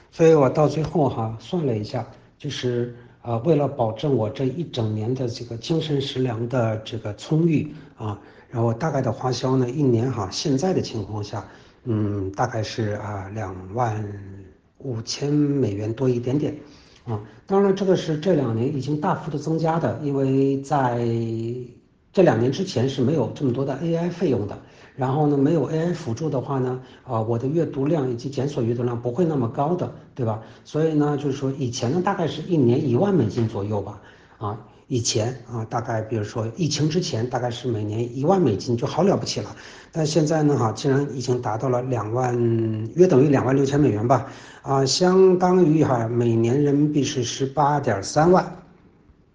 所以我到最后哈算了一下，就是为了保证我这一整年的这个精神食粮的这个充裕啊，然后大概的花销呢，一年哈现在的情况下，大概是2.5千美元多一点点。当然这个是这2年已经大幅的增加的，因为在这2年之前是没有这么多的 AI 费用的。然后呢，没有 AI 辅助的话呢，我的阅读量以及检索阅读量不会那么高的，对吧？所以呢，就是说以前呢，大概是一年1万美金左右吧，以前大概比如说疫情之前，大概是每年1万美金就好了不起了。但现在呢，竟然已经达到了约等于2.6万美元吧，相当于每年人民币是18.3万。